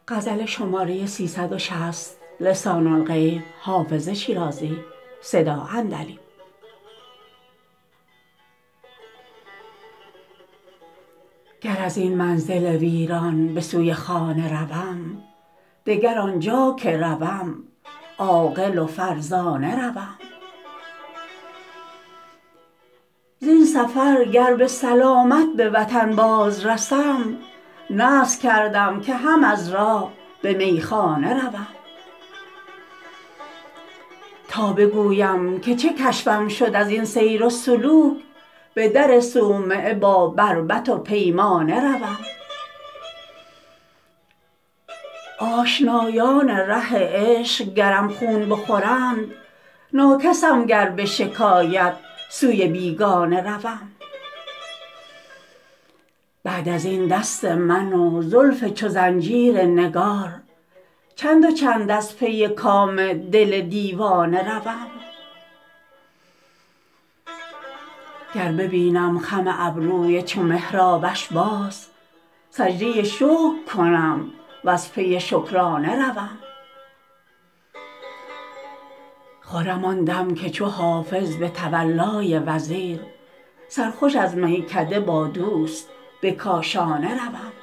گر از این منزل ویران به سوی خانه روم دگر آنجا که روم عاقل و فرزانه روم زین سفر گر به سلامت به وطن بازرسم نذر کردم که هم از راه به میخانه روم تا بگویم که چه کشفم شد از این سیر و سلوک به در صومعه با بربط و پیمانه روم آشنایان ره عشق گرم خون بخورند ناکسم گر به شکایت سوی بیگانه روم بعد از این دست من و زلف چو زنجیر نگار چند و چند از پی کام دل دیوانه روم گر ببینم خم ابروی چو محرابش باز سجده شکر کنم وز پی شکرانه روم خرم آن دم که چو حافظ به تولای وزیر سرخوش از میکده با دوست به کاشانه روم